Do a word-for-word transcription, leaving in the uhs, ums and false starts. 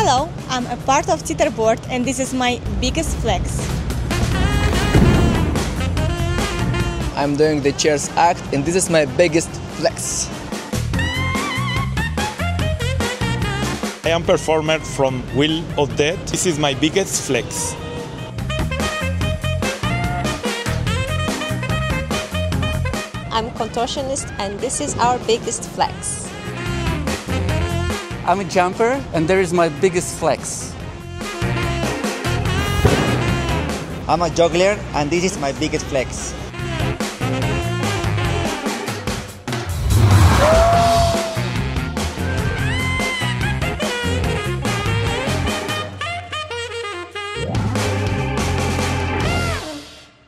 Hello, I'm a part of Teeterboard and this is my biggest flex. I'm doing the Cheers act and this is my biggest flex. I am performer from Will of Dead. This is my biggest flex. I'm contortionist and this is our biggest flex. I'm a jumper and there is my biggest flex. I'm a juggler and this is my biggest flex. Woo!